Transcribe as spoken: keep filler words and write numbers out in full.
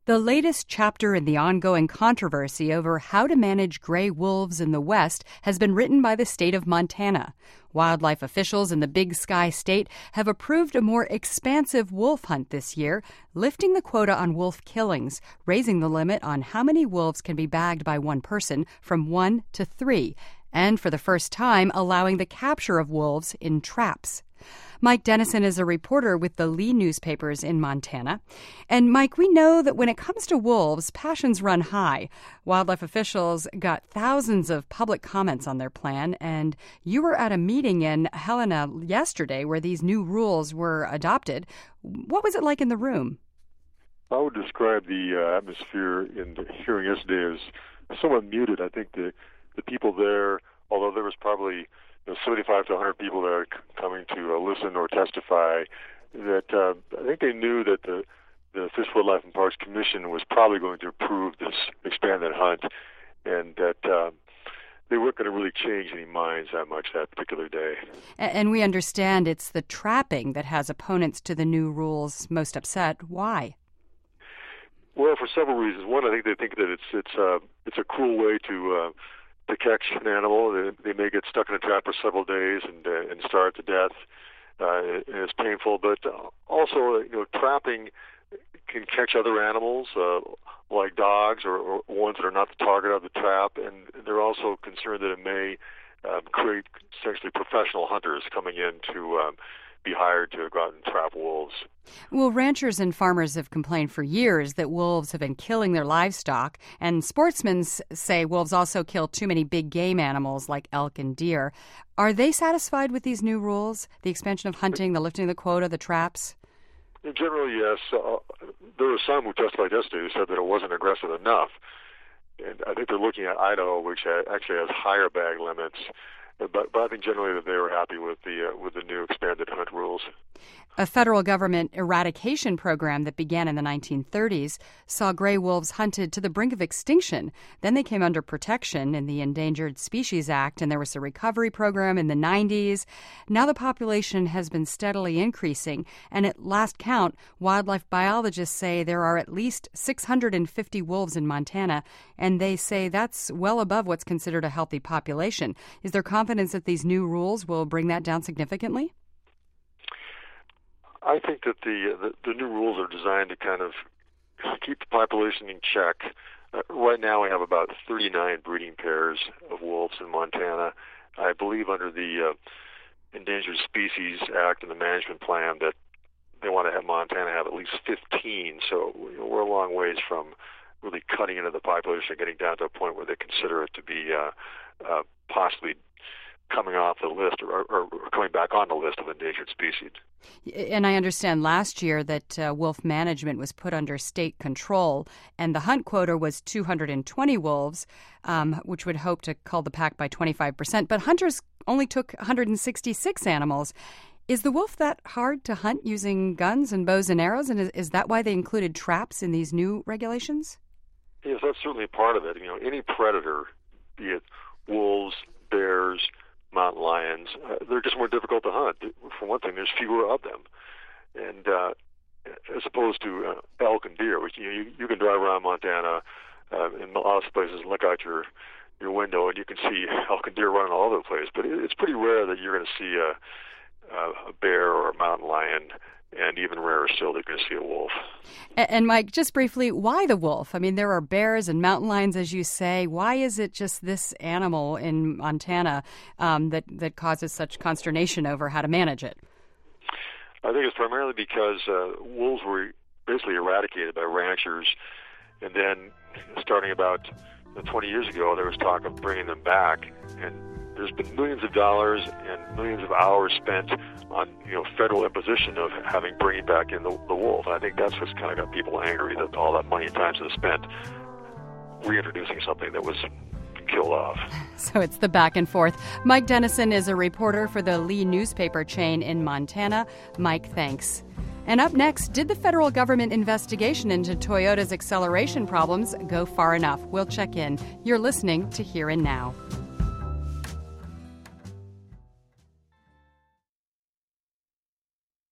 The latest chapter in the ongoing controversy over how to manage gray wolves in the West has been written by the state of Montana. Wildlife officials in the Big Sky state have approved a more expansive wolf hunt this year, lifting the quota on wolf killings, raising the limit on how many wolves can be bagged by one person from one to three, and for the first time allowing the capture of wolves in traps. Mike Dennison is a reporter with the Lee newspapers in Montana. And Mike, we know that when it comes to wolves, passions run high. Wildlife officials got thousands of public comments on their plan, and you were at a meeting in Helena yesterday where these new rules were adopted. What was it like in the room? I would describe the uh, atmosphere in the hearing yesterday as somewhat muted. I think the, the people there, although there was probably You know, seventy-five to one hundred people that are coming to uh, listen or testify, that uh, I think they knew that the, the Fish, Wildlife, and Parks Commission was probably going to approve this expanded hunt, and that uh, they weren't going to really change any minds that much that particular day. And we understand it's the trapping that has opponents to the new rules most upset. Why? Well, for several reasons. One, I think they think that it's it's uh, it's a cruel way to uh, to catch an animal. They, they may get stuck in a trap for several days and uh, and starve to death. Uh, and it's painful, but also, you know, trapping can catch other animals uh, like dogs or, or ones that are not the target of the trap, and they're also concerned that it may um, create essentially professional hunters coming in to um, be hired to go out and trap wolves. Well, ranchers and farmers have complained for years that wolves have been killing their livestock, and sportsmen say wolves also kill too many big game animals like elk and deer. Are they satisfied with these new rules, the expansion of hunting, the lifting of the quota, the traps? Generally, yes. Uh, there were some who testified yesterday who said that it wasn't aggressive enough. And I think they're looking at Idaho, which actually has higher bag limits. But, but I think generally that they were happy with the uh, with the new expanded hunt rules. A federal government eradication program that began in the nineteen thirties saw gray wolves hunted to the brink of extinction. Then they came under protection in the Endangered Species Act, and there was a recovery program in the nineties. Now the population has been steadily increasing, and at last count, wildlife biologists say there are at least six hundred fifty wolves in Montana, and they say that's well above what's considered a healthy population. Is there confidence that these new rules will bring that down significantly? I think that the, the the new rules are designed to kind of keep the population in check. Uh, right now we have about thirty-nine breeding pairs of wolves in Montana. I believe under the uh, Endangered Species Act and the management plan that they want to have Montana have at least fifteen. So you know, we're a long ways from really cutting into the population and getting down to a point where they consider it to be uh, uh, possibly coming off the list or, or coming back on the list of endangered species. And I understand last year that uh, wolf management was put under state control, and the hunt quota was two hundred twenty wolves, um, which would hope to cull the pack by twenty-five percent. But hunters only took one hundred sixty-six animals. Is the wolf that hard to hunt using guns and bows and arrows, and is, is that why they included traps in these new regulations? Yes, that's certainly part of it. You know, any predator, be it wolves, bears, mountain lions, uh, they're just more difficult to hunt. For one thing, there's fewer of them, and uh, as opposed to uh, elk and deer, which you, know, you you can drive around Montana uh, in a lot of places, and look out your your window, and you can see elk and deer running all over the place. But it, it's pretty rare that you're going to see a, a, a bear or a mountain lion. And even rarer still, they're going to see a wolf. And, and Mike, just briefly, why the wolf? I mean, there are bears and mountain lions, as you say. Why is it just this animal in Montana um, that, that causes such consternation over how to manage it? I think it's primarily because uh, wolves were basically eradicated by ranchers. And then starting about twenty years ago, there was talk of bringing them back. And there's been millions of dollars and millions of hours spent on, you know, federal imposition of having bringing back in the, the wolf. And I think that's what's kind of got people angry, that all that money and time is spent reintroducing something that was killed off. So it's the back and forth. Mike Dennison is a reporter for the Lee newspaper chain in Montana. Mike, thanks. And up next, did the federal government investigation into Toyota's acceleration problems go far enough? We'll check in. You're listening to Here and Now.